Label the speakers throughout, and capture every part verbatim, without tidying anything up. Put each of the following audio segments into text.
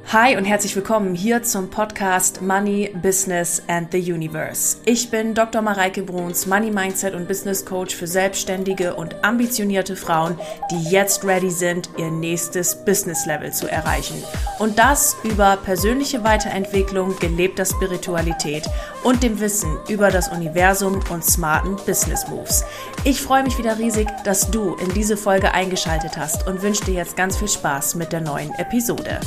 Speaker 1: Hi und herzlich willkommen hier zum Podcast Money, Business and the Universe. Ich bin Doktor Mareike Bruns, Money Mindset und Business Coach für selbstständige und ambitionierte Frauen, die jetzt ready sind, ihr nächstes Business Level zu erreichen. Und das über persönliche Weiterentwicklung, gelebter Spiritualität und dem Wissen über das Universum und smarten Business Moves. Ich freue mich wieder riesig, dass du in diese Folge eingeschaltet hast und wünsche dir jetzt ganz viel Spaß mit der neuen Episode.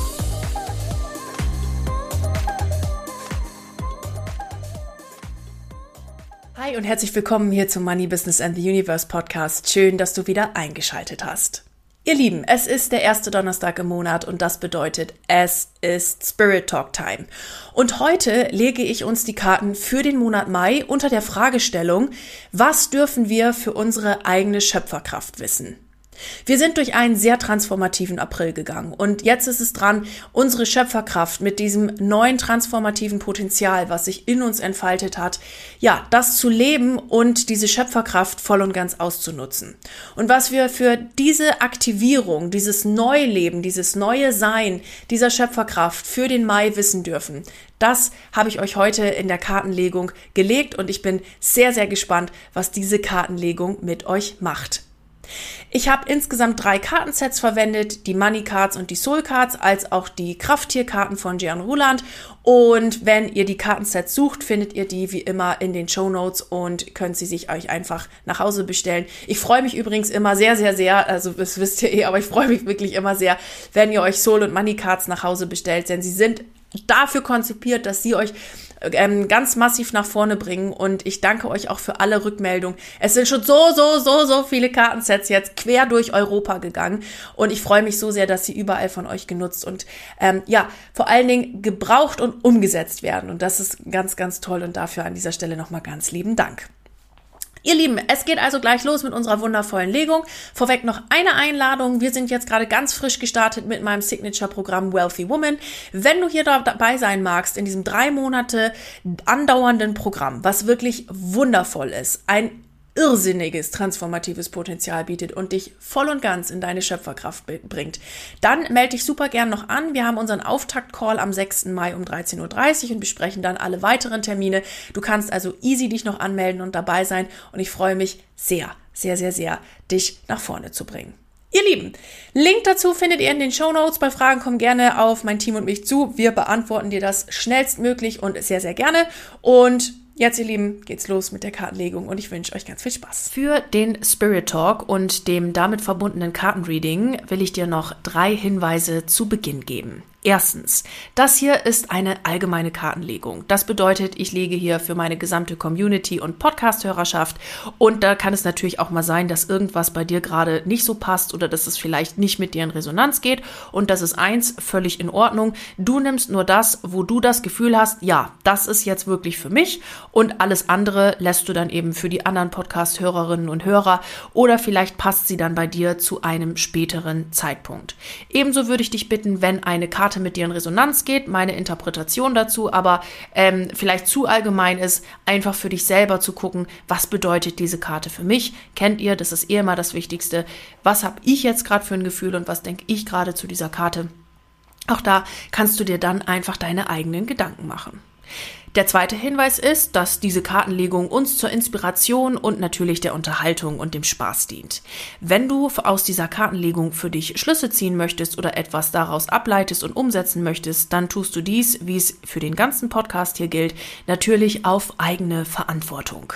Speaker 1: Hi und herzlich willkommen hier zum Money, Business and the Universe Podcast. Schön, dass du wieder eingeschaltet hast. Ihr Lieben, es ist der erste Donnerstag im Monat und das bedeutet, es ist Spirit Talk Time. Und heute lege ich uns die Karten für den Monat Mai unter der Fragestellung, was dürfen wir für unsere eigene Schöpferkraft wissen? Wir sind durch einen sehr transformativen April gegangen und jetzt ist es dran, unsere Schöpferkraft mit diesem neuen transformativen Potenzial, was sich in uns entfaltet hat, ja, das zu leben und diese Schöpferkraft voll und ganz auszunutzen. Und was wir für diese Aktivierung, dieses Neuleben, dieses neue Sein dieser Schöpferkraft für den Mai wissen dürfen, das habe ich euch heute in der Kartenlegung gelegt und ich bin sehr, sehr gespannt, was diese Kartenlegung mit euch macht. Ich habe insgesamt drei Kartensets verwendet, die Money Cards und die Soul Cards, als auch die Krafttierkarten von Gian Ruland. Und wenn ihr die Kartensets sucht, findet ihr die wie immer in den Shownotes und könnt sie sich euch einfach nach Hause bestellen. Ich freue mich übrigens immer sehr, sehr, sehr, also das wisst ihr eh, aber ich freue mich wirklich immer sehr, wenn ihr euch Soul und Money Cards nach Hause bestellt, denn sie sind dafür konzipiert, dass sie euch ähm, ganz massiv nach vorne bringen und ich danke euch auch für alle Rückmeldungen. Es sind schon so, so, so, so viele Kartensets jetzt quer durch Europa gegangen und ich freue mich so sehr, dass sie überall von euch genutzt und ähm, ja, vor allen Dingen gebraucht und umgesetzt werden und das ist ganz, ganz toll und dafür an dieser Stelle nochmal ganz lieben Dank. Ihr Lieben, es geht also gleich los mit unserer wundervollen Legung. Vorweg noch eine Einladung. Wir sind jetzt gerade ganz frisch gestartet mit meinem Signature-Programm Wealthy Woman. Wenn du hier dabei sein magst, in diesem drei Monate andauernden Programm, was wirklich wundervoll ist, ein irrsinniges transformatives Potenzial bietet und dich voll und ganz in deine Schöpferkraft bringt, dann melde dich super gern noch an. Wir haben unseren Auftakt-Call am sechsten Mai um dreizehn Uhr dreißig und besprechen dann alle weiteren Termine. Du kannst also easy dich noch anmelden und dabei sein und ich freue mich sehr, sehr, sehr, sehr, dich nach vorne zu bringen. Ihr Lieben, Link dazu findet ihr in den Shownotes. Bei Fragen komm gerne auf mein Team und mich zu. Wir beantworten dir das schnellstmöglich und sehr, sehr gerne. Und jetzt, ihr Lieben, geht's los mit der Kartenlegung und ich wünsche euch ganz viel Spaß. Für den Spirit Talk und dem damit verbundenen Kartenreading will ich dir noch drei Hinweise zu Beginn geben. Erstens, das hier ist eine allgemeine Kartenlegung. Das bedeutet, ich lege hier für meine gesamte Community und Podcast-Hörerschaft und da kann es natürlich auch mal sein, dass irgendwas bei dir gerade nicht so passt oder dass es vielleicht nicht mit dir in Resonanz geht und das ist eins, völlig in Ordnung. Du nimmst nur das, wo du das Gefühl hast, ja, das ist jetzt wirklich für mich und alles andere lässt du dann eben für die anderen Podcast-Hörerinnen und Hörer oder vielleicht passt sie dann bei dir zu einem späteren Zeitpunkt. Ebenso würde ich dich bitten, wenn eine Karte mit dir in Resonanz geht, meine Interpretation dazu, aber ähm, vielleicht zu allgemein ist, einfach für dich selber zu gucken, was bedeutet diese Karte für mich? Kennt ihr, das ist eh immer das Wichtigste. Was habe ich jetzt gerade für ein Gefühl und was denke ich gerade zu dieser Karte? Auch da kannst du dir dann einfach deine eigenen Gedanken machen. Der zweite Hinweis ist, dass diese Kartenlegung uns zur Inspiration und natürlich der Unterhaltung und dem Spaß dient. Wenn du aus dieser Kartenlegung für dich Schlüsse ziehen möchtest oder etwas daraus ableitest und umsetzen möchtest, dann tust du dies, wie es für den ganzen Podcast hier gilt, natürlich auf eigene Verantwortung.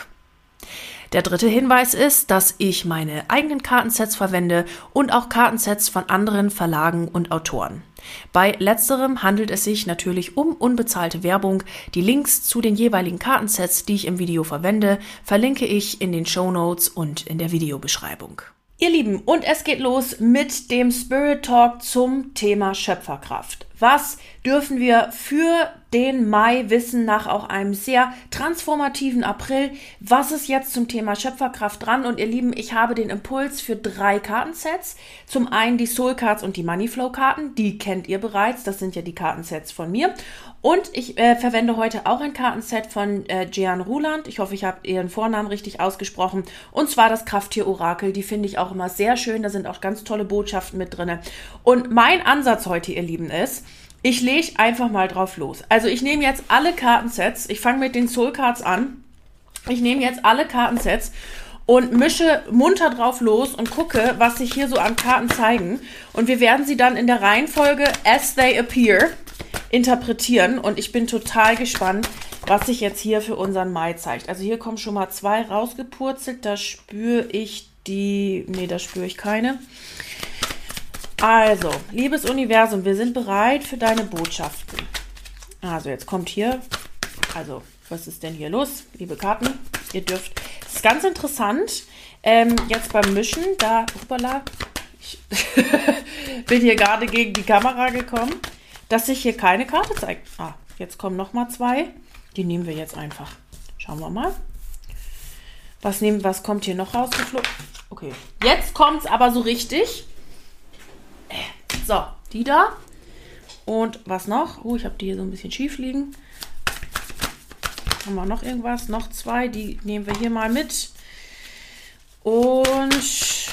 Speaker 1: Der dritte Hinweis ist, dass ich meine eigenen Kartensets verwende und auch Kartensets von anderen Verlagen und Autoren. Bei letzterem handelt es sich natürlich um unbezahlte Werbung. Die Links zu den jeweiligen Kartensets, die ich im Video verwende, verlinke ich in den Shownotes und in der Videobeschreibung. Ihr Lieben, und es geht los mit dem Spirit Talk zum Thema Schöpferkraft. Was dürfen wir für den Mai wissen nach auch einem sehr transformativen April? Was ist jetzt zum Thema Schöpferkraft dran? Und ihr Lieben, ich habe den Impuls für drei Kartensets. Zum einen die Soul Cards und die Money Flow Karten. Die kennt ihr bereits. Das sind ja die Kartensets von mir. Und ich äh, verwende heute auch ein Kartenset von äh, Gian Ruland. Ich hoffe, ich habe ihren Vornamen richtig ausgesprochen. Und zwar das Krafttier-Orakel. Die finde ich auch immer sehr schön. Da sind auch ganz tolle Botschaften mit drin. Und mein Ansatz heute, ihr Lieben, ist, ich lege einfach mal drauf los. Also ich nehme jetzt alle Kartensets, ich fange mit den Soul Cards an. Ich nehme jetzt alle Kartensets und mische munter drauf los und gucke, was sich hier so an Karten zeigen. Und wir werden sie dann in der Reihenfolge as they appear interpretieren. Und ich bin total gespannt, was sich jetzt hier für unseren Mai zeigt. Also hier kommen schon mal zwei rausgepurzelt. Da spüre ich die... Nee, da spüre ich keine. Also, liebes Universum, wir sind bereit für deine Botschaften. Also, jetzt kommt hier... Also, was ist denn hier los, liebe Karten? Ihr dürft... Das ist ganz interessant. Ähm, jetzt beim Mischen, da... Hoppala. Ich bin hier gerade gegen die Kamera gekommen, dass sich hier keine Karte zeigt. Ah, jetzt kommen noch mal zwei. Die nehmen wir jetzt einfach. Schauen wir mal. Was, nehmen, was kommt hier noch rausgeflogen? Okay, jetzt kommt es aber so richtig. So, die da. Und was noch? Oh, ich habe die hier so ein bisschen schief liegen. Haben wir noch irgendwas? Noch zwei. Die nehmen wir hier mal mit. Und ich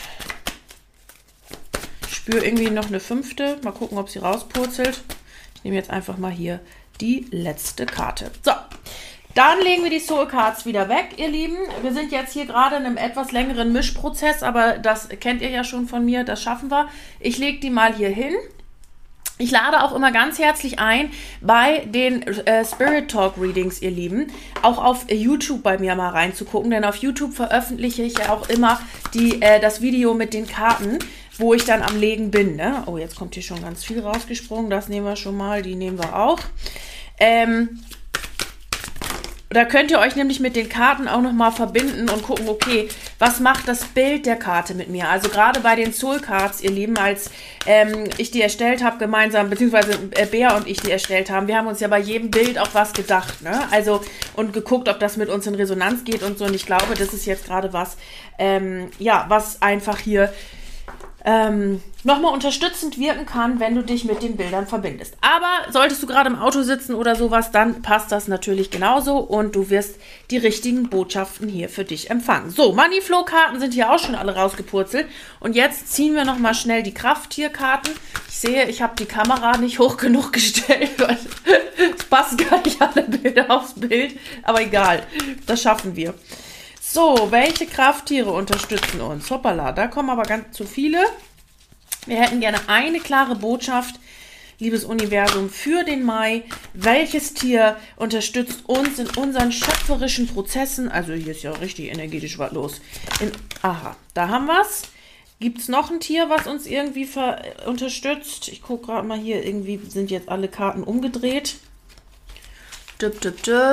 Speaker 1: spüre irgendwie noch eine fünfte. Mal gucken, ob sie rauspurzelt. Ich nehme jetzt einfach mal hier die letzte Karte. So, dann legen wir die Soul Cards wieder weg, ihr Lieben. Wir sind jetzt hier gerade in einem etwas längeren Mischprozess, aber das kennt ihr ja schon von mir, das schaffen wir. Ich lege die mal hier hin. Ich lade auch immer ganz herzlich ein bei den äh, Spirit Talk Readings, ihr Lieben, auch auf YouTube bei mir mal reinzugucken, denn auf YouTube veröffentliche ich ja auch immer die, äh, das Video mit den Karten, wo ich dann am Legen bin. Ne? Oh, jetzt kommt hier schon ganz viel rausgesprungen, das nehmen wir schon mal, die nehmen wir auch. Ähm... Da könnt ihr euch nämlich mit den Karten auch nochmal verbinden und gucken, okay, was macht das Bild der Karte mit mir? Also gerade bei den Soul Cards, ihr Lieben, als ähm, ich die erstellt habe gemeinsam, beziehungsweise äh, Bea und ich die erstellt haben, wir haben uns ja bei jedem Bild auch was gedacht, ne? Also und geguckt, ob das mit uns in Resonanz geht und so. Und ich glaube, das ist jetzt gerade was, ähm, ja, was einfach hier Ähm, nochmal unterstützend wirken kann, wenn du dich mit den Bildern verbindest. Aber solltest du gerade im Auto sitzen oder sowas, dann passt das natürlich genauso und du wirst die richtigen Botschaften hier für dich empfangen. So, Moneyflow-Karten sind hier auch schon alle rausgepurzelt und jetzt ziehen wir nochmal schnell die Krafttierkarten. Ich sehe, ich habe die Kamera nicht hoch genug gestellt, weil es passen gar nicht alle Bilder aufs Bild, aber egal, das schaffen wir. So, welche Krafttiere unterstützen uns? Hoppala, da kommen aber ganz zu viele. Wir hätten gerne eine klare Botschaft, liebes Universum, für den Mai. Welches Tier unterstützt uns in unseren schöpferischen Prozessen? Also hier ist ja richtig energetisch was los. In, aha, da haben wir es. Gibt es noch ein Tier, was uns irgendwie ver, unterstützt? Ich gucke gerade mal hier, irgendwie sind jetzt alle Karten umgedreht. Düpp, düpp, düpp.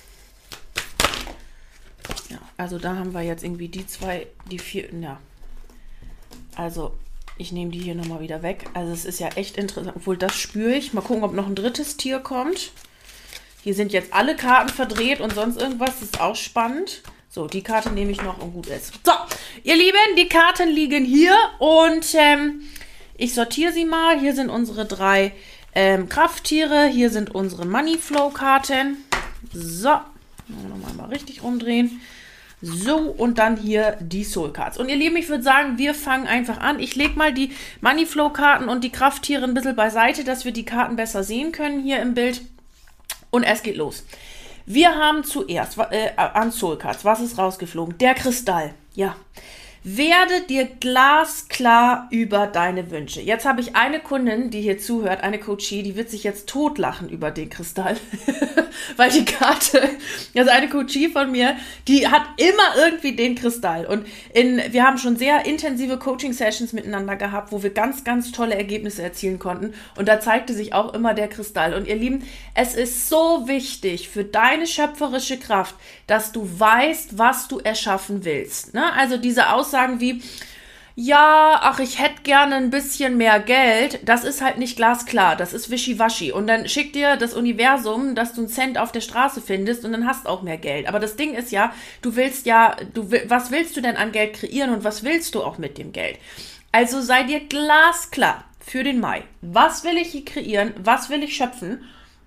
Speaker 1: Ja, also da haben wir jetzt irgendwie die zwei, die vier, ja. Also ich nehme die hier nochmal wieder weg. Also es ist ja echt interessant, obwohl das spüre ich. Mal gucken, ob noch ein drittes Tier kommt. Hier sind jetzt alle Karten verdreht und sonst irgendwas. Das ist auch spannend. So, die Karte nehme ich noch und gut ist. So, ihr Lieben, die Karten liegen hier und ähm, ich sortiere sie mal. Hier sind unsere drei ähm, Krafttiere. Hier sind unsere Moneyflow-Karten. So, nochmal mal richtig rumdrehen. So, und dann hier die Soul Cards. Und ihr Lieben, ich würde sagen, wir fangen einfach an. Ich lege mal die Moneyflow-Karten und die Krafttiere ein bisschen beiseite, dass wir die Karten besser sehen können hier im Bild. Und es geht los. Wir haben zuerst äh, an Soul Cards, was ist rausgeflogen? Der Kristall, ja. Werde dir glasklar über deine Wünsche. Jetzt habe ich eine Kundin, die hier zuhört, eine Coachie, die wird sich jetzt totlachen über den Kristall, weil die Karte, also eine Coachie von mir, die hat immer irgendwie den Kristall und in, wir haben schon sehr intensive Coaching-Sessions miteinander gehabt, wo wir ganz, ganz tolle Ergebnisse erzielen konnten und da zeigte sich auch immer der Kristall und ihr Lieben, es ist so wichtig für deine schöpferische Kraft, dass du weißt, was du erschaffen willst, ne? Also diese Aussage Sagen wie, ja, ach, ich hätte gerne ein bisschen mehr Geld, das ist halt nicht glasklar, das ist wischiwaschi. Und dann schickt dir das Universum, dass du einen Cent auf der Straße findest und dann hast auch mehr Geld. Aber das Ding ist ja, du willst ja, du was willst du denn an Geld kreieren und was willst du auch mit dem Geld? Also sei dir glasklar für den Mai. Was will ich hier kreieren? Was will ich schöpfen?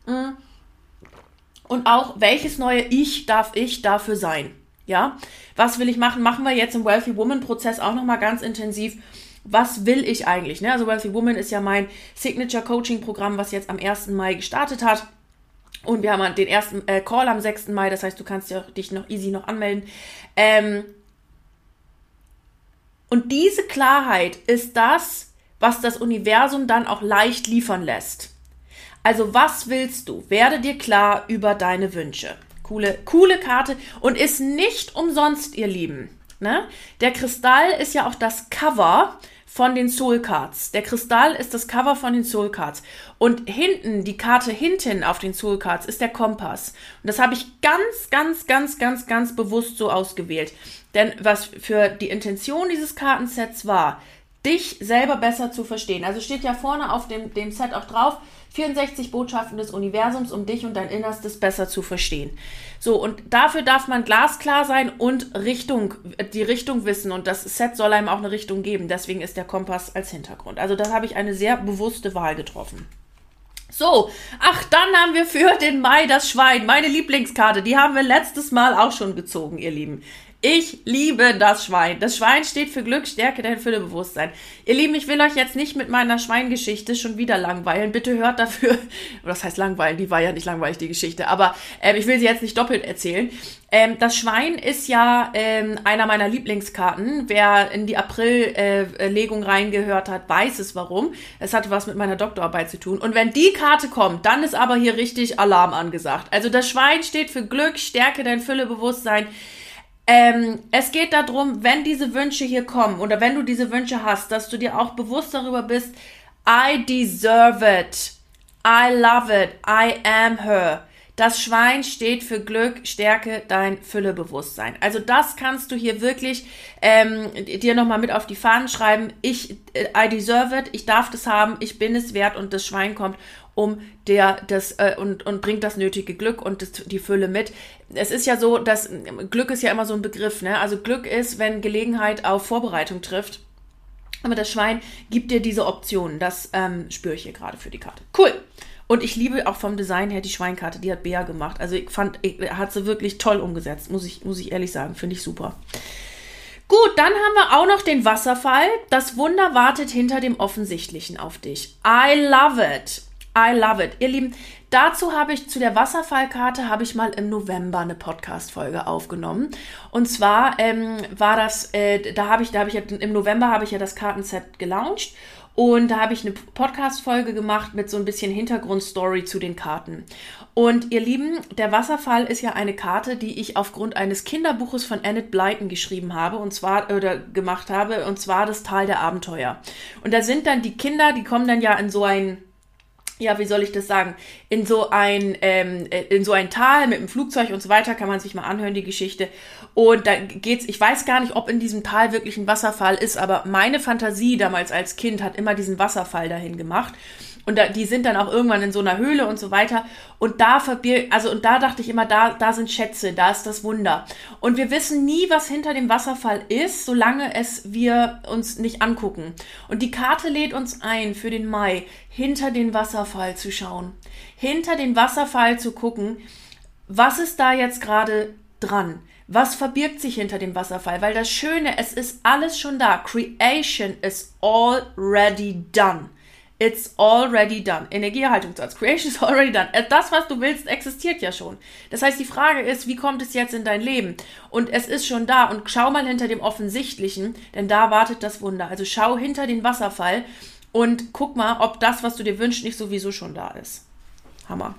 Speaker 1: Und auch, welches neue Ich darf ich dafür sein? Ja, was will ich machen? Machen wir jetzt im Wealthy Woman Prozess auch nochmal ganz intensiv. was will ich eigentlich? Ne? Also Wealthy Woman ist ja mein Signature-Coaching-Programm, was jetzt am ersten Mai gestartet hat. Und wir haben den ersten äh, Call am sechsten Mai, das heißt, du kannst ja dich noch easy noch anmelden. Ähm, und diese Klarheit ist das, was das Universum dann auch leicht liefern lässt. Also was willst du? Werde dir klar über deine Wünsche. Coole, coole Karte und ist nicht umsonst, ihr Lieben. Ne? Der Kristall ist ja auch das Cover von den Soul Cards. Der Kristall ist das Cover von den Soul Cards. Und hinten, die Karte hinten auf den Soul Cards ist der Kompass. Und das habe ich ganz, ganz, ganz, ganz, ganz bewusst so ausgewählt. Denn was für die Intention dieses Kartensets war, dich selber besser zu verstehen. Also steht ja vorne auf dem, dem Set auch drauf, vierundsechzig Botschaften des Universums, um dich und dein Innerstes besser zu verstehen. So, und dafür darf man glasklar sein und Richtung, die Richtung wissen. Und das Set soll einem auch eine Richtung geben. Deswegen ist der Kompass als Hintergrund. Also da habe ich eine sehr bewusste Wahl getroffen. So, ach, dann haben wir für den Mai das Schwein, meine Lieblingskarte. Die haben wir letztes Mal auch schon gezogen, ihr Lieben. Ich liebe das Schwein. Das Schwein steht für Glück, Stärke, dein Füllebewusstsein. Ihr Lieben, ich will euch jetzt nicht mit meiner Schweingeschichte schon wieder langweilen. Bitte hört dafür, was heißt langweilen? Die war ja nicht langweilig, die Geschichte. Aber ähm, ich will sie jetzt nicht doppelt erzählen. Ähm, das Schwein ist ja ähm, einer meiner Lieblingskarten. Wer in die April-Legung äh, reingehört hat, weiß es warum. Es hatte was mit meiner Doktorarbeit zu tun. Und wenn die Karte kommt, dann ist aber hier richtig Alarm angesagt. Also das Schwein steht für Glück, Stärke, dein Füllebewusstsein. Ähm, es geht darum, wenn diese Wünsche hier kommen oder wenn du diese Wünsche hast, dass du dir auch bewusst darüber bist, I deserve it, I love it, I am her. Das Schwein steht für Glück, Stärke, dein Füllebewusstsein. Also das kannst du hier wirklich ähm, dir nochmal mit auf die Fahnen schreiben. Ich, I deserve it, ich darf das haben, ich bin es wert und das Schwein kommt um der das äh, und und bringt das nötige Glück und das, die Fülle mit. Es ist ja so, dass Glück ist ja immer so ein Begriff, ne? Also Glück ist, wenn Gelegenheit auf Vorbereitung trifft. Aber das Schwein gibt dir diese Optionen. Das ähm, spüre ich hier gerade für die Karte. Cool. Und ich liebe auch vom Design her die Schweinkarte, die hat Bea gemacht. Also ich fand, ich, hat sie wirklich toll umgesetzt, muss ich, muss ich ehrlich sagen. Finde ich super. Gut, dann haben wir auch noch den Wasserfall. Das Wunder wartet hinter dem Offensichtlichen auf dich. I love it. I love it. Ihr Lieben, dazu habe ich, zu der Wasserfallkarte habe ich mal im November eine Podcast-Folge aufgenommen. Und zwar ähm, war das, äh, da habe ich, da habe ich ja, im November habe ich ja das Kartenset gelauncht. Und da habe ich eine Podcast-Folge gemacht mit so ein bisschen Hintergrundstory zu den Karten. Und ihr Lieben, der Wasserfall ist ja eine Karte, die ich aufgrund eines Kinderbuches von Enid Blyton geschrieben habe und zwar, oder gemacht habe, und zwar das Tal der Abenteuer. Und da sind dann die Kinder, die kommen dann ja in so ein, ja, wie soll ich das sagen, in so ein ähm, in so ein Tal mit einem Flugzeug und so weiter, kann man sich mal anhören, die Geschichte. Und da geht's, ich weiß gar nicht, ob in diesem Tal wirklich ein Wasserfall ist, aber meine Fantasie damals als Kind hat immer diesen Wasserfall dahin gemacht. Und da, die sind dann auch irgendwann in so einer Höhle und so weiter. Und da verbirgt, also und da dachte ich immer, da, da sind Schätze, da ist das Wunder. Und wir wissen nie, was hinter dem Wasserfall ist, solange es wir uns nicht angucken. Und die Karte lädt uns ein, für den Mai hinter den Wasserfall zu schauen. Hinter den Wasserfall zu gucken, was ist da jetzt gerade dran? Was verbirgt sich hinter dem Wasserfall? Weil das Schöne, es ist alles schon da. Creation is already done. It's already done. Energieerhaltungssatz. Creation is already done. Das, was du willst, existiert ja schon. Das heißt, die Frage ist, wie kommt es jetzt in dein Leben? Und es ist schon da. Und schau mal hinter dem Offensichtlichen, denn da wartet das Wunder. Also schau hinter den Wasserfall und guck mal, ob das, was du dir wünschst, nicht sowieso schon da ist. Hammer.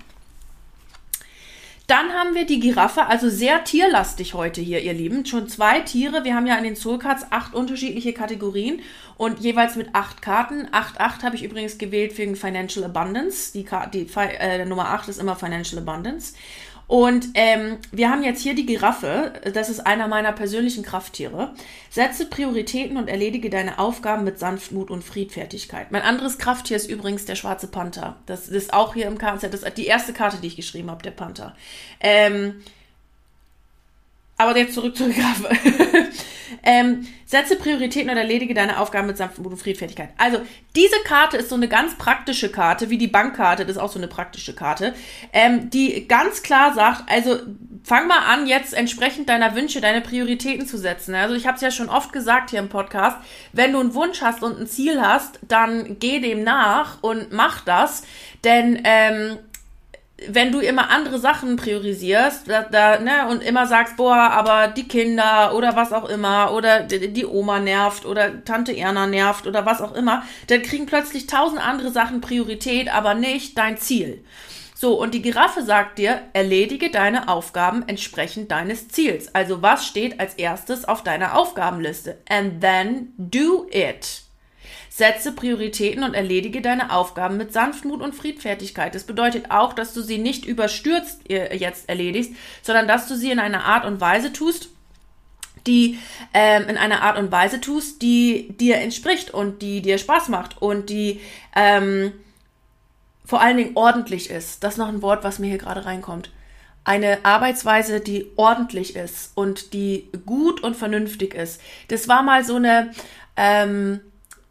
Speaker 1: Dann haben wir die Giraffe, also sehr tierlastig heute hier, ihr Lieben. Schon zwei Tiere. Wir haben ja in den Soul Cards acht unterschiedliche Kategorien und jeweils mit acht Karten. acht acht habe ich übrigens gewählt wegen Financial Abundance. Die, die äh, Nummer acht ist immer Financial Abundance. Und ähm, wir haben jetzt hier die Giraffe, das ist einer meiner persönlichen Krafttiere. Setze Prioritäten und erledige deine Aufgaben mit Sanftmut und Friedfertigkeit. Mein anderes Krafttier ist übrigens der schwarze Panther. Das ist auch hier im Kartenset, das ist die erste Karte, die ich geschrieben habe, der Panther. Ähm, Aber jetzt zurück zur Giraffe. ähm, setze Prioritäten und erledige deine Aufgaben mit Sanftmut und Friedfertigkeit. Also, diese Karte ist so eine ganz praktische Karte, wie die Bankkarte, das ist auch so eine praktische Karte, ähm, die ganz klar sagt, also fang mal an, jetzt entsprechend deiner Wünsche, deine Prioritäten zu setzen. Also ich habe es ja schon oft gesagt hier im Podcast, wenn du einen Wunsch hast und ein Ziel hast, dann geh dem nach und mach das, denn ähm, wenn du immer andere Sachen priorisierst da, da, ne, und immer sagst, boah, aber die Kinder oder was auch immer oder die, die Oma nervt oder Tante Erna nervt oder was auch immer, dann kriegen plötzlich tausend andere Sachen Priorität, aber nicht dein Ziel. So, und die Giraffe sagt dir, erledige deine Aufgaben entsprechend deines Ziels. Also was steht als erstes auf deiner Aufgabenliste? And then do it. Setze Prioritäten und erledige deine Aufgaben mit Sanftmut und Friedfertigkeit. Das bedeutet auch, dass du sie nicht überstürzt jetzt erledigst, sondern dass du sie in einer Art und Weise tust, die ähm, in einer Art und Weise tust, die dir entspricht und die dir Spaß macht und die ähm, vor allen Dingen ordentlich ist. Das ist noch ein Wort, was mir hier gerade reinkommt. Eine Arbeitsweise, die ordentlich ist und die gut und vernünftig ist. Das war mal so eine ähm,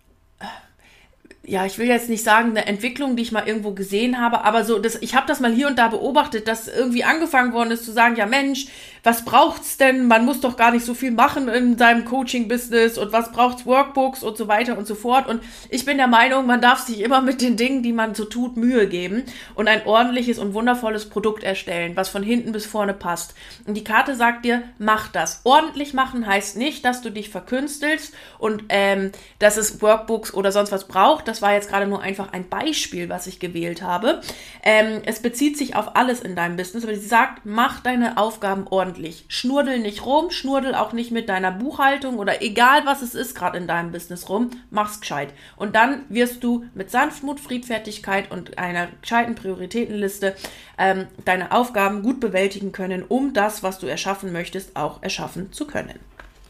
Speaker 1: ja, ich will jetzt nicht sagen, eine Entwicklung, die ich mal irgendwo gesehen habe, aber so, das, ich habe das mal hier und da beobachtet, dass irgendwie angefangen worden ist zu sagen, ja Mensch, was braucht's denn? Man muss doch gar nicht so viel machen in seinem Coaching-Business und was braucht's? Workbooks und so weiter und so fort. Und ich bin der Meinung, man darf sich immer mit den Dingen, die man so tut, Mühe geben und ein ordentliches und wundervolles Produkt erstellen, was von hinten bis vorne passt. Und die Karte sagt dir, mach das. Ordentlich machen heißt nicht, dass du dich verkünstelst und ähm, dass es Workbooks oder sonst was braucht. Das war jetzt gerade nur einfach ein Beispiel, was ich gewählt habe. Ähm, es bezieht sich auf alles in deinem Business, aber sie sagt, mach deine Aufgaben ordentlich. Schnurdel nicht rum, schnurdel auch nicht mit deiner Buchhaltung oder egal was es ist gerade in deinem Business rum, mach's gescheit. Und dann wirst du mit Sanftmut, Friedfertigkeit und einer gescheiten Prioritätenliste ähm, deine Aufgaben gut bewältigen können, um das, was du erschaffen möchtest, auch erschaffen zu können.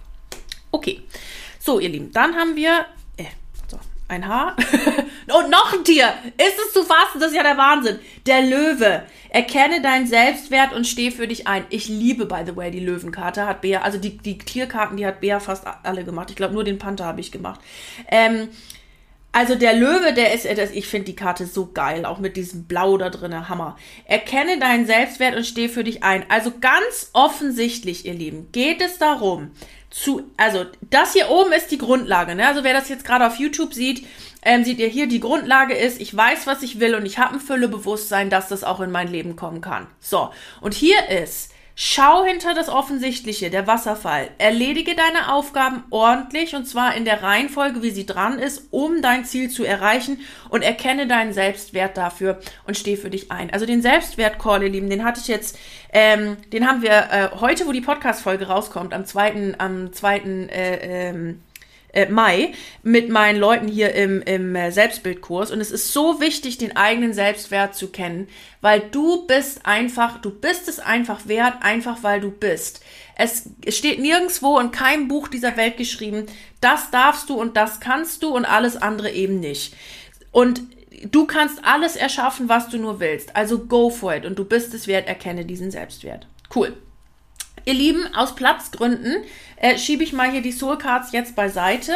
Speaker 1: Okay, so ihr Lieben, dann haben wir äh, so, ein Haar und noch ein Tier. Ist es zu fassen? Das ist ja der Wahnsinn. Der Löwe. Erkenne deinen Selbstwert und steh für dich ein. Ich liebe, by the way, die Löwenkarte. Hat Bea, also die, die Tierkarten, die hat Bea fast alle gemacht. Ich glaube, nur den Panther habe ich gemacht. Ähm, also der Löwe, der ist, das, ich finde die Karte so geil, auch mit diesem Blau da drin, Hammer. Erkenne deinen Selbstwert und steh für dich ein. Also ganz offensichtlich, ihr Lieben, geht es darum, zu, also das hier oben ist die Grundlage, ne? Also wer das jetzt gerade auf YouTube sieht, ähm, seht ihr hier, die Grundlage ist, ich weiß, was ich will und ich habe ein Füllebewusstsein, dass das auch in mein Leben kommen kann. So, und hier ist, schau hinter das Offensichtliche, der Wasserfall. Erledige deine Aufgaben ordentlich und zwar in der Reihenfolge, wie sie dran ist, um dein Ziel zu erreichen und erkenne deinen Selbstwert dafür und steh für dich ein. Also den Selbstwert-Call, ihr Lieben, den hatte ich jetzt, ähm, den haben wir äh, heute, wo die Podcast-Folge rauskommt, am zweiten, am zweiten äh, ähm, Mai mit meinen Leuten hier im, im Selbstbildkurs und es ist so wichtig, den eigenen Selbstwert zu kennen, weil du bist einfach, du bist es einfach wert, einfach weil du bist. Es steht nirgendwo in keinem Buch dieser Welt geschrieben, das darfst du und das kannst du und alles andere eben nicht. Und du kannst alles erschaffen, was du nur willst, also go for it und du bist es wert, erkenne diesen Selbstwert. Cool. Ihr Lieben, aus Platzgründen äh, schiebe ich mal hier die Soul Cards jetzt beiseite.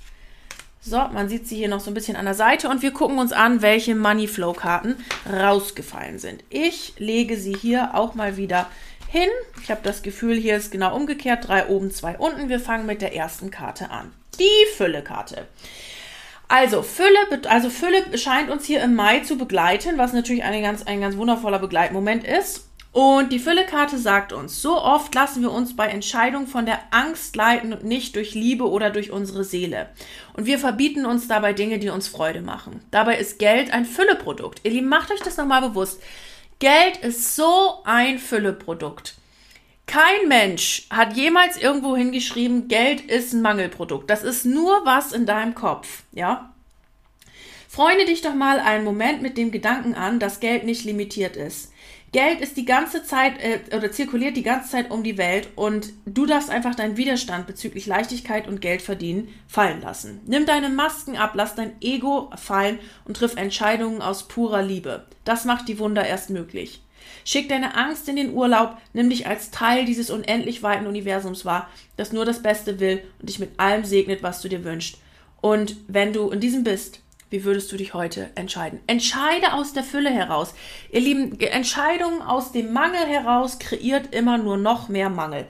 Speaker 1: So, man sieht sie hier noch so ein bisschen an der Seite und wir gucken uns an, welche Money Flow Karten rausgefallen sind. Ich lege sie hier auch mal wieder hin. Ich habe das Gefühl, hier ist genau umgekehrt. Drei oben, zwei unten. Wir fangen mit der ersten Karte an. Die Fülle-Karte. Also Fülle, also Fülle scheint uns hier im Mai zu begleiten, was natürlich eine ganz, ein ganz wundervoller Begleitmoment ist. Und die Fülle-Karte sagt uns, so oft lassen wir uns bei Entscheidungen von der Angst leiten und nicht durch Liebe oder durch unsere Seele. Und wir verbieten uns dabei Dinge, die uns Freude machen. Dabei ist Geld ein Fülleprodukt. Ihr Lieben, macht euch das nochmal bewusst. Geld ist so ein Fülleprodukt. Kein Mensch hat jemals irgendwo hingeschrieben, Geld ist ein Mangelprodukt. Das ist nur was in deinem Kopf, ja? Freunde dich doch mal einen Moment mit dem Gedanken an, dass Geld nicht limitiert ist. Geld ist die ganze Zeit äh, oder zirkuliert die ganze Zeit um die Welt und du darfst einfach deinen Widerstand bezüglich Leichtigkeit und Geld verdienen fallen lassen. Nimm deine Masken ab, lass dein Ego fallen und triff Entscheidungen aus purer Liebe. Das macht die Wunder erst möglich. Schick deine Angst in den Urlaub, nimm dich als Teil dieses unendlich weiten Universums wahr, das nur das Beste will und dich mit allem segnet, was du dir wünschst. Und wenn du in diesem bist, wie würdest du dich heute entscheiden? Entscheide aus der Fülle heraus. Ihr Lieben, Entscheidungen aus dem Mangel heraus kreiert immer nur noch mehr Mangel.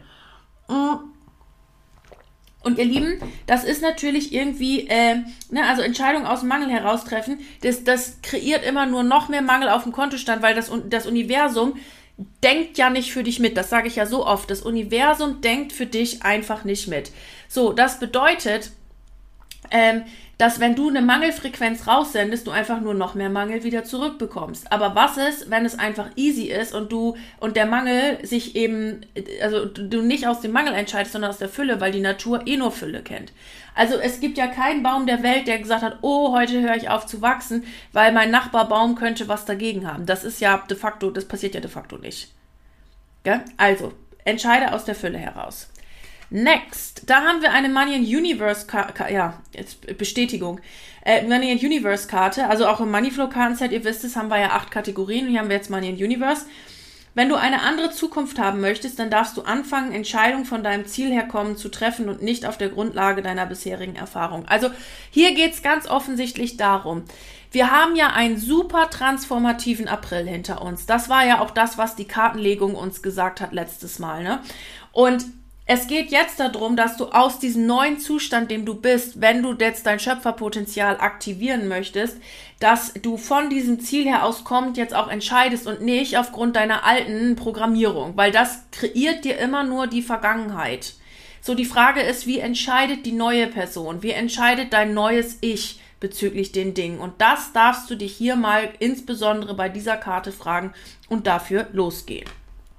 Speaker 1: Und ihr Lieben, das ist natürlich irgendwie, äh, ne, also Entscheidungen aus dem Mangel heraustreffen, das, das kreiert immer nur noch mehr Mangel auf dem Kontostand, weil das, das Universum denkt ja nicht für dich mit. Das sage ich ja so oft. Das Universum denkt für dich einfach nicht mit. So, das bedeutet, ähm, dass wenn du eine Mangelfrequenz raussendest, du einfach nur noch mehr Mangel wieder zurückbekommst. Aber was ist, wenn es einfach easy ist und du und der Mangel sich eben, also du nicht aus dem Mangel entscheidest, sondern aus der Fülle, weil die Natur eh nur Fülle kennt. Also es gibt ja keinen Baum der Welt, der gesagt hat, oh, heute höre ich auf zu wachsen, weil mein Nachbarbaum könnte was dagegen haben. Das ist ja de facto, das passiert ja de facto nicht. Ja? Also, entscheide aus der Fülle heraus. Next, da haben wir eine Money and Universe Karte, ja, jetzt Bestätigung, äh, Money and Universe Karte, also auch im Moneyflow Kartenset, ihr wisst es, haben wir ja acht Kategorien und hier haben wir jetzt Money and Universe. Wenn du eine andere Zukunft haben möchtest, dann darfst du anfangen, Entscheidungen von deinem Ziel herkommen zu treffen und nicht auf der Grundlage deiner bisherigen Erfahrung. Also hier geht es ganz offensichtlich darum, wir haben ja einen super transformativen April hinter uns. Das war ja auch das, was die Kartenlegung uns gesagt hat letztes Mal, ne? Und es geht jetzt darum, dass du aus diesem neuen Zustand, dem du bist, wenn du jetzt dein Schöpferpotenzial aktivieren möchtest, dass du von diesem Ziel her aus kommend jetzt auch entscheidest und nicht aufgrund deiner alten Programmierung, weil das kreiert dir immer nur die Vergangenheit. So, die Frage ist, wie entscheidet die neue Person? Wie entscheidet dein neues Ich bezüglich den Dingen? Und das darfst du dich hier mal insbesondere bei dieser Karte fragen und dafür losgehen.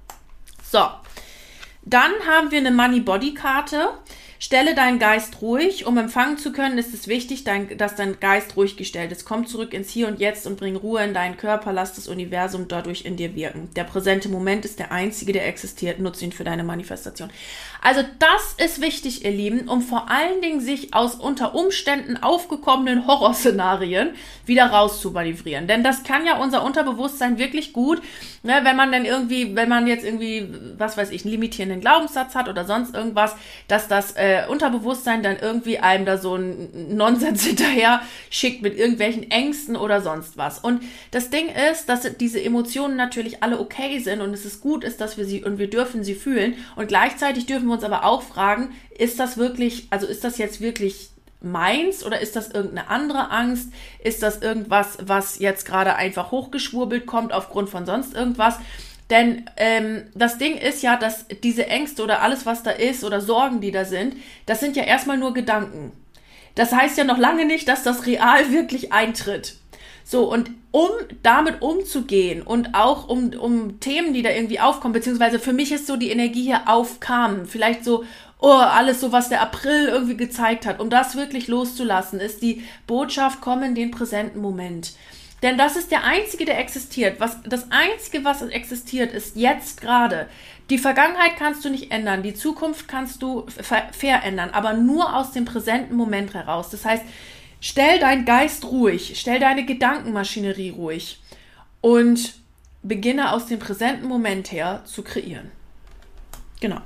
Speaker 1: So. Dann haben wir eine Money-Body-Karte. Stelle deinen Geist ruhig. Um empfangen zu können, ist es wichtig, dein, dass dein Geist ruhig gestellt ist. Komm zurück ins Hier und Jetzt und bring Ruhe in deinen Körper. Lass das Universum dadurch in dir wirken. Der präsente Moment ist der einzige, der existiert. Nutze ihn für deine Manifestation. Also das ist wichtig, ihr Lieben, um vor allen Dingen sich aus unter Umständen aufgekommenen Horrorszenarien wieder rauszumanövrieren. Denn das kann ja unser Unterbewusstsein wirklich gut, ne, wenn man dann irgendwie, wenn man jetzt irgendwie, was weiß ich, einen limitierenden Glaubenssatz hat oder sonst irgendwas, dass das äh, Unterbewusstsein dann irgendwie einem da so einen Nonsens hinterher schickt mit irgendwelchen Ängsten oder sonst was. Und das Ding ist, dass diese Emotionen natürlich alle okay sind und es ist gut ist, dass wir sie und wir dürfen sie fühlen und gleichzeitig dürfen wir uns aber auch fragen, ist das wirklich, also ist das jetzt wirklich meins oder ist das irgendeine andere Angst? Ist das irgendwas, was jetzt gerade einfach hochgeschwurbelt kommt aufgrund von sonst irgendwas? Denn ähm, das Ding ist ja, dass diese Ängste oder alles, was da ist oder Sorgen, die da sind, das sind ja erstmal nur Gedanken. Das heißt ja noch lange nicht, dass das real wirklich eintritt. So, und um damit umzugehen und auch um, um Themen, die da irgendwie aufkommen, beziehungsweise für mich ist so die Energie hier aufkam, vielleicht so, oh, alles so, was der April irgendwie gezeigt hat, um das wirklich loszulassen, ist die Botschaft, komm in den präsenten Moment. Denn das ist der einzige, der existiert. Was, das einzige, was existiert, ist jetzt gerade. Die Vergangenheit kannst du nicht ändern, die Zukunft kannst du ver- verändern, aber nur aus dem präsenten Moment heraus. Das heißt, stell deinen Geist ruhig, stell deine Gedankenmaschinerie ruhig und beginne aus dem präsenten Moment her zu kreieren. Genau.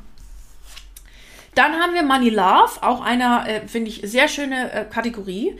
Speaker 1: Dann haben wir Money Love, auch eine, äh, finde ich, sehr schöne äh, Kategorie.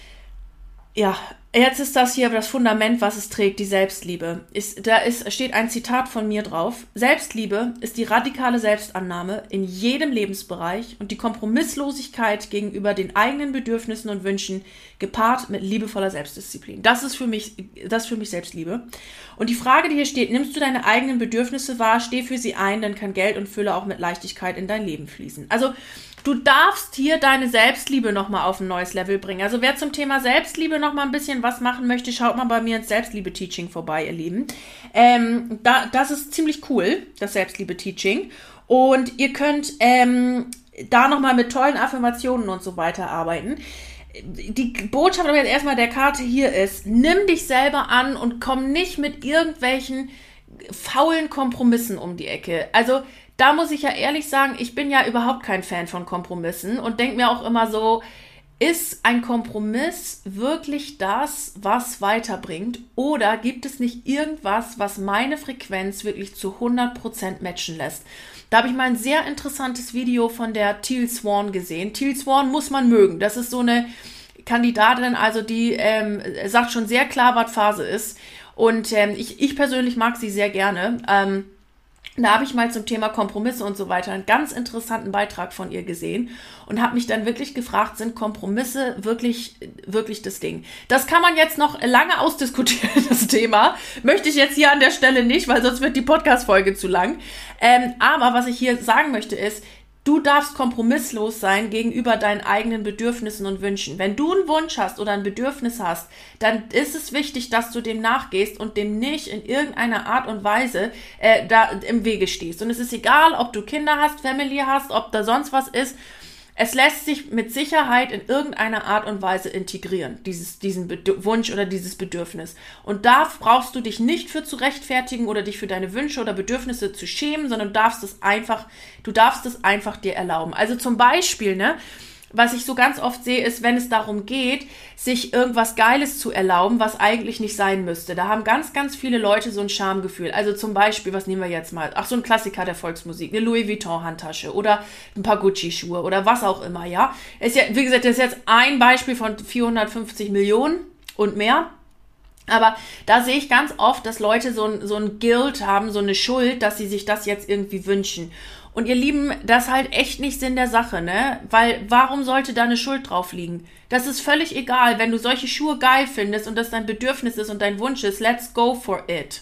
Speaker 1: Ja, jetzt ist das hier das Fundament, was es trägt, die Selbstliebe. Ist, da ist, steht ein Zitat von mir drauf. Selbstliebe ist die radikale Selbstannahme in jedem Lebensbereich und die Kompromisslosigkeit gegenüber den eigenen Bedürfnissen und Wünschen gepaart mit liebevoller Selbstdisziplin. Das ist für mich, das ist für mich Selbstliebe. Und die Frage, die hier steht, nimmst du deine eigenen Bedürfnisse wahr, steh für sie ein, dann kann Geld und Fülle auch mit Leichtigkeit in dein Leben fließen. Also, du darfst hier deine Selbstliebe nochmal auf ein neues Level bringen. Also wer zum Thema Selbstliebe nochmal ein bisschen was machen möchte, schaut mal bei mir ins Selbstliebe-Teaching vorbei, ihr Lieben. Ähm, da, das ist ziemlich cool, das Selbstliebe-Teaching. Und ihr könnt ähm, da nochmal mit tollen Affirmationen und so weiter arbeiten. Die Botschaft aber jetzt erstmal der Karte hier ist, nimm dich selber an und komm nicht mit irgendwelchen faulen Kompromissen um die Ecke. Also da muss ich ja ehrlich sagen, ich bin ja überhaupt kein Fan von Kompromissen und denke mir auch immer so, ist ein Kompromiss wirklich das, was weiterbringt? Oder gibt es nicht irgendwas, was meine Frequenz wirklich zu hundert Prozent matchen lässt? Da habe ich mal ein sehr interessantes Video von der Teal Swan gesehen. Teal Swan muss man mögen. Das ist so eine Kandidatin, also die ähm, sagt schon sehr klar, was Phase ist. Und ähm, ich, ich persönlich mag sie sehr gerne. Ähm, Da habe ich mal zum Thema Kompromisse und so weiter einen ganz interessanten Beitrag von ihr gesehen und habe mich dann wirklich gefragt, sind Kompromisse wirklich, wirklich das Ding? Das kann man jetzt noch lange ausdiskutieren, das Thema. Möchte ich jetzt hier an der Stelle nicht, weil sonst wird die Podcast-Folge zu lang. Ähm, aber was ich hier sagen möchte ist, du darfst kompromisslos sein gegenüber deinen eigenen Bedürfnissen und Wünschen. Wenn du einen Wunsch hast oder ein Bedürfnis hast, dann ist es wichtig, dass du dem nachgehst und dem nicht in irgendeiner Art und Weise äh, da im Wege stehst. Und es ist egal, ob du Kinder hast, Family hast, ob da sonst was ist. Es lässt sich mit Sicherheit in irgendeiner Art und Weise integrieren, dieses, diesen Bedür- Wunsch oder dieses Bedürfnis. Und da brauchst du dich nicht für zu rechtfertigen oder dich für deine Wünsche oder Bedürfnisse zu schämen, sondern du darfst es einfach, du darfst es einfach dir erlauben. Also zum Beispiel, ne, was ich so ganz oft sehe, ist, wenn es darum geht, sich irgendwas Geiles zu erlauben, was eigentlich nicht sein müsste. Da haben ganz, ganz viele Leute so ein Schamgefühl. Also zum Beispiel, was nehmen wir jetzt mal? Ach, so ein Klassiker der Volksmusik, eine Louis Vuitton-Handtasche oder ein paar Gucci-Schuhe oder was auch immer, ja. Ist ja, wie gesagt, das ist jetzt ein Beispiel von vierhundertfünfzig Millionen und mehr. Aber da sehe ich ganz oft, dass Leute so ein, so ein Guilt haben, so eine Schuld, dass sie sich das jetzt irgendwie wünschen. Und ihr Lieben, das ist halt echt nicht Sinn der Sache, ne? Weil warum sollte da eine Schuld drauf liegen? Das ist völlig egal, wenn du solche Schuhe geil findest und das dein Bedürfnis ist und dein Wunsch ist, let's go for it.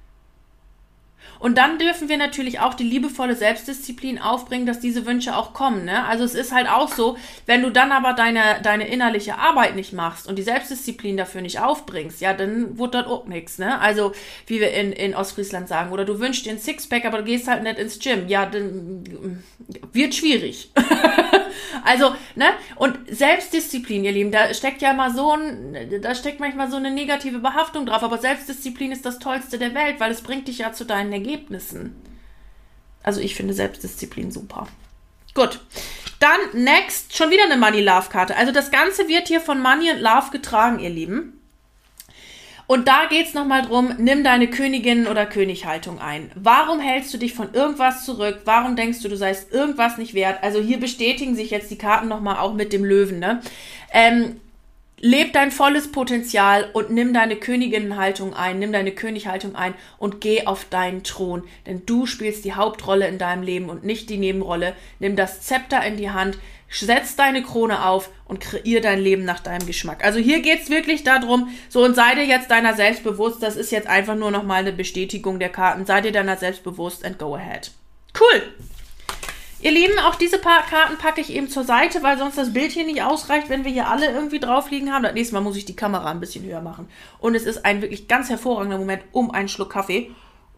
Speaker 1: Und dann dürfen wir natürlich auch die liebevolle Selbstdisziplin aufbringen, dass diese Wünsche auch kommen, ne? Also es ist halt auch so, wenn du dann aber deine, deine innerliche Arbeit nicht machst und die Selbstdisziplin dafür nicht aufbringst, ja, dann wird das auch nichts, ne? Also, wie wir in, in Ostfriesland sagen, oder du wünschst dir ein Sixpack, aber du gehst halt nicht ins Gym, ja, dann wird schwierig. Also, ne? Und Selbstdisziplin, ihr Lieben, da steckt ja mal so ein, da steckt manchmal so eine negative Behaftung drauf, aber Selbstdisziplin ist das Tollste der Welt, weil es bringt dich ja zu deinen Ergebnissen. Also ich finde Selbstdisziplin super. Gut. Dann next, schon wieder eine Money-Love-Karte. Also das Ganze wird hier von Money and Love getragen, ihr Lieben. Und da geht es nochmal drum, nimm deine Königin- oder Könighaltung ein. Warum hältst du dich von irgendwas zurück? Warum denkst du, du seist irgendwas nicht wert? Also hier bestätigen sich jetzt die Karten nochmal auch mit dem Löwen, ne? Ähm, leb dein volles Potenzial und nimm deine Königinnenhaltung ein, nimm deine Könighaltung ein und geh auf deinen Thron. Denn du spielst die Hauptrolle in deinem Leben und nicht die Nebenrolle. Nimm das Zepter in die Hand, setz deine Krone auf und kreier dein Leben nach deinem Geschmack. Also hier geht's wirklich darum, so, und sei dir jetzt deiner selbst bewusst, das ist jetzt einfach nur nochmal eine Bestätigung der Karten, sei dir deiner selbst bewusst and go ahead. Cool! Ihr Lieben, auch diese paar Karten packe ich eben zur Seite, weil sonst das Bild hier nicht ausreicht, wenn wir hier alle irgendwie drauf liegen haben. Das nächste Mal muss ich die Kamera ein bisschen höher machen. Und es ist ein wirklich ganz hervorragender Moment, um einen Schluck Kaffee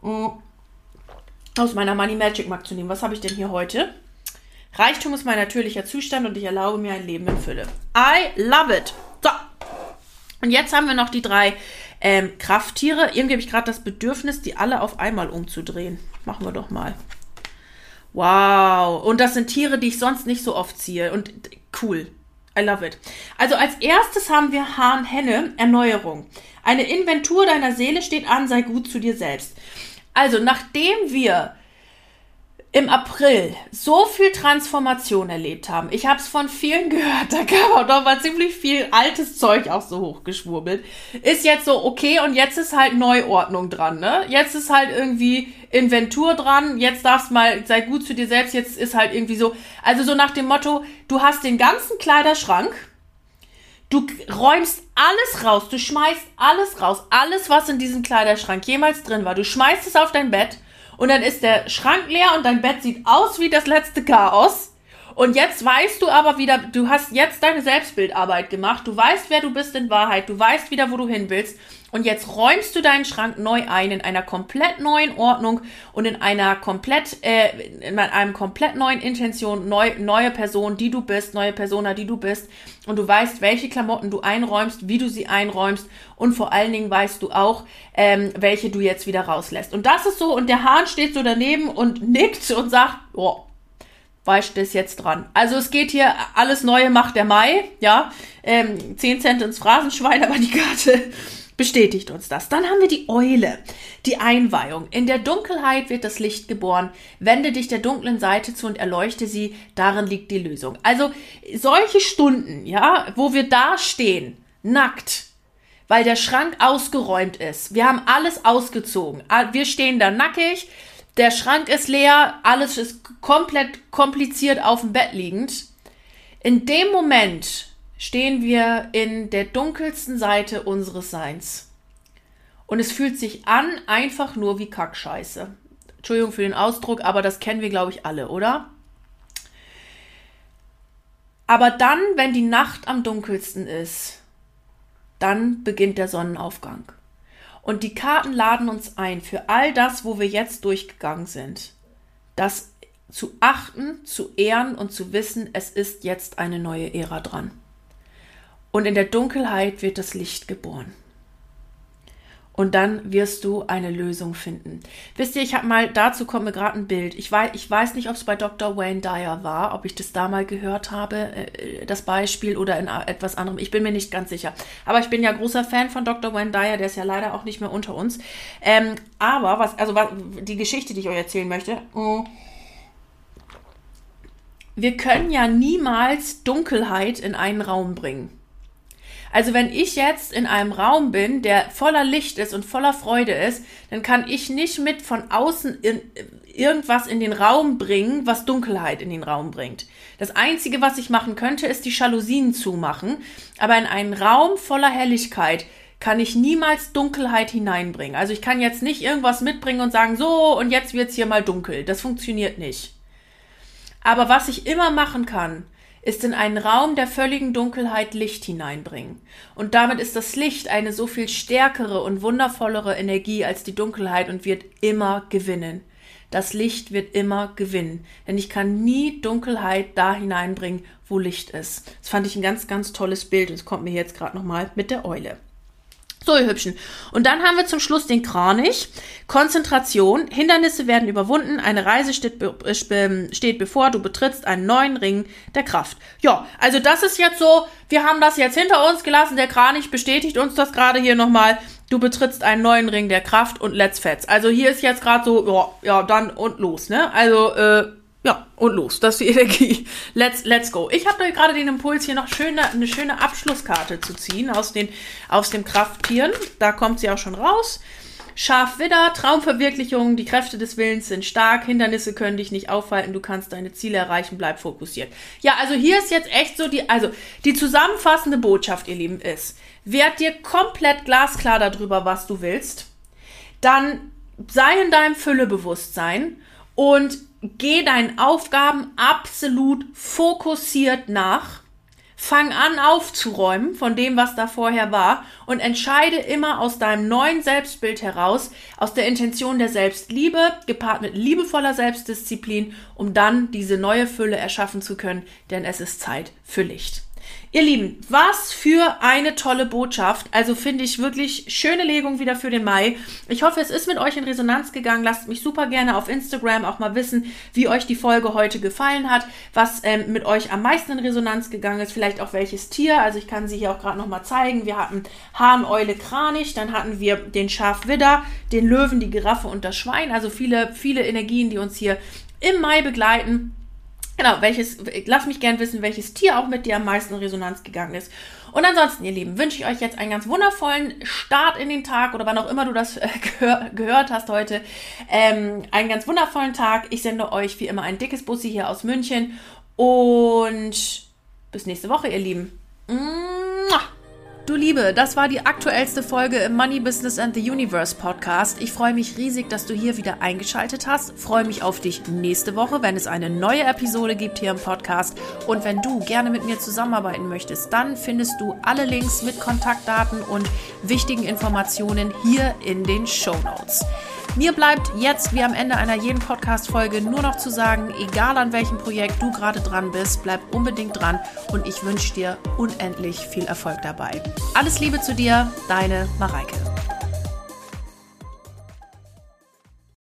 Speaker 1: aus meiner Money Magic Mug zu nehmen. Was habe ich denn hier heute? Reichtum ist mein natürlicher Zustand und ich erlaube mir ein Leben in Fülle. I love it. So. Und jetzt haben wir noch die drei ähm, Krafttiere. Irgendwie habe ich gerade das Bedürfnis, die alle auf einmal umzudrehen. Machen wir doch mal. Wow. Und das sind Tiere, die ich sonst nicht so oft ziehe. Und cool. I love it. Also als erstes haben wir Hahn-Henne, Erneuerung. Eine Inventur deiner Seele steht an, sei gut zu dir selbst. Also nachdem wir im April so viel Transformation erlebt haben. Ich habe es von vielen gehört, da kam auch noch mal ziemlich viel altes Zeug auch so hochgeschwurbelt. Ist jetzt so, okay, und jetzt ist halt Neuordnung dran, ne? Jetzt ist halt irgendwie Inventur dran, jetzt darfst mal, sei gut zu dir selbst, jetzt ist halt irgendwie so, also so nach dem Motto, du hast den ganzen Kleiderschrank, du räumst alles raus, du schmeißt alles raus, alles, was in diesem Kleiderschrank jemals drin war, du schmeißt es auf dein Bett. Und dann ist der Schrank leer und dein Bett sieht aus wie das letzte Chaos. Und jetzt weißt du aber wieder, du hast jetzt deine Selbstbildarbeit gemacht. Du weißt, wer du bist in Wahrheit. Du weißt wieder, wo du hin willst. Und jetzt räumst du deinen Schrank neu ein, in einer komplett neuen Ordnung und in einer komplett, äh, in einem komplett neuen Intention, neu, neue Person, die du bist, neue Persona, die du bist. Und du weißt, welche Klamotten du einräumst, wie du sie einräumst. Und vor allen Dingen weißt du auch, ähm, welche du jetzt wieder rauslässt. Und das ist so, und der Hahn steht so daneben und nickt und sagt, oh, weißt du, ist jetzt dran. Also es geht hier, alles Neue macht der Mai, ja, ähm, zehn Cent ins Phrasenschwein, aber die Karte bestätigt uns das. Dann haben wir die Eule, die Einweihung. In der Dunkelheit wird das Licht geboren. Wende dich der dunklen Seite zu und erleuchte sie. Darin liegt die Lösung. Also solche Stunden, ja, wo wir da stehen, nackt, weil der Schrank ausgeräumt ist. Wir haben alles ausgezogen. Wir stehen da nackig, der Schrank ist leer, alles ist komplett kompliziert auf dem Bett liegend. In dem Moment stehen wir in der dunkelsten Seite unseres Seins. Und es fühlt sich an, einfach nur wie Kackscheiße. Entschuldigung für den Ausdruck, aber das kennen wir, glaube ich, alle, oder? Aber dann, wenn die Nacht am dunkelsten ist, dann beginnt der Sonnenaufgang. Und die Karten laden uns ein, für all das, wo wir jetzt durchgegangen sind, das zu achten, zu ehren und zu wissen, es ist jetzt eine neue Ära dran. Und in der Dunkelheit wird das Licht geboren. Und dann wirst du eine Lösung finden. Wisst ihr, ich habe mal, dazu kommt mir gerade ein Bild. Ich weiß, ich weiß nicht, ob es bei Doktor Wayne Dyer war, ob ich das da mal gehört habe, äh, das Beispiel, oder in etwas anderem. Ich bin mir nicht ganz sicher. Aber ich bin ja großer Fan von Doktor Wayne Dyer, der ist ja leider auch nicht mehr unter uns. Ähm, aber, was, also was, die Geschichte, die ich euch erzählen möchte, mh, wir können ja niemals Dunkelheit in einen Raum bringen. Also wenn ich jetzt in einem Raum bin, der voller Licht ist und voller Freude ist, dann kann ich nicht mit von außen in, irgendwas in den Raum bringen, was Dunkelheit in den Raum bringt. Das Einzige, was ich machen könnte, ist die Jalousien zumachen. Aber in einen Raum voller Helligkeit kann ich niemals Dunkelheit hineinbringen. Also ich kann jetzt nicht irgendwas mitbringen und sagen, so, und jetzt wird's hier mal dunkel. Das funktioniert nicht. Aber was ich immer machen kann, ist in einen Raum der völligen Dunkelheit Licht hineinbringen. Und damit ist das Licht eine so viel stärkere und wundervollere Energie als die Dunkelheit und wird immer gewinnen. Das Licht wird immer gewinnen. Denn ich kann nie Dunkelheit da hineinbringen, wo Licht ist. Das fand ich ein ganz, ganz tolles Bild. Und es kommt mir jetzt gerade nochmal mit der Eule. So, ihr Hübschen. Und dann haben wir zum Schluss den Kranich. Konzentration. Hindernisse werden überwunden. Eine Reise steht, be- steht bevor. Du betrittst einen neuen Ring der Kraft. Ja, also das ist jetzt so, wir haben das jetzt hinter uns gelassen. Der Kranich bestätigt uns das gerade hier nochmal. Du betrittst einen neuen Ring der Kraft und let's fetz. Also hier ist jetzt gerade so, ja, ja, dann und los, ne? Also, äh, ja, und los. Das ist die Energie. Let's, let's go. Ich habe gerade den Impuls, hier noch schöne, eine schöne Abschlusskarte zu ziehen aus, den, aus dem Krafttieren. Da kommt sie auch schon raus. Scharfwidder, Traumverwirklichung, die Kräfte des Willens sind stark, Hindernisse können dich nicht aufhalten, du kannst deine Ziele erreichen, bleib fokussiert. Ja, also hier ist jetzt echt so die, also die zusammenfassende Botschaft, ihr Lieben, ist, werd dir komplett glasklar darüber, was du willst, dann sei in deinem Füllebewusstsein und geh deinen Aufgaben absolut fokussiert nach. Fang an aufzuräumen von dem, was da vorher war und entscheide immer aus deinem neuen Selbstbild heraus, aus der Intention der Selbstliebe, gepaart mit liebevoller Selbstdisziplin, um dann diese neue Fülle erschaffen zu können, denn es ist Zeit für Licht. Ihr Lieben, was für eine tolle Botschaft. Also finde ich wirklich schöne Legung wieder für den Mai. Ich hoffe, es ist mit euch in Resonanz gegangen. Lasst mich super gerne auf Instagram auch mal wissen, wie euch die Folge heute gefallen hat, was ähm, mit euch am meisten in Resonanz gegangen ist, vielleicht auch welches Tier. Also ich kann sie hier auch gerade nochmal zeigen. Wir hatten Hahn, Eule, Kranich, dann hatten wir den Schafwidder, den Löwen, die Giraffe und das Schwein. Also viele, viele Energien, die uns hier im Mai begleiten. Genau, welches, lasst mich gern wissen, welches Tier auch mit dir am meisten in Resonanz gegangen ist. Und ansonsten, ihr Lieben, wünsche ich euch jetzt einen ganz wundervollen Start in den Tag oder wann auch immer du das äh, gehör, gehört hast heute. Ähm, einen ganz wundervollen Tag. Ich sende euch wie immer ein dickes Bussi hier aus München und bis nächste Woche, ihr Lieben. Mua. Du Liebe, das war die aktuellste Folge im Money Business and the Universe Podcast. Ich freue mich riesig, dass du hier wieder eingeschaltet hast. Freue mich auf dich nächste Woche, wenn es eine neue Episode gibt hier im Podcast. Und wenn du gerne mit mir zusammenarbeiten möchtest, dann findest du alle Links mit Kontaktdaten und wichtigen Informationen hier in den Shownotes. Mir bleibt jetzt, wie am Ende einer jeden Podcast-Folge, nur noch zu sagen, egal an welchem Projekt du gerade dran bist, bleib unbedingt dran und ich wünsche dir unendlich viel Erfolg dabei. Alles Liebe zu dir, deine Mareike.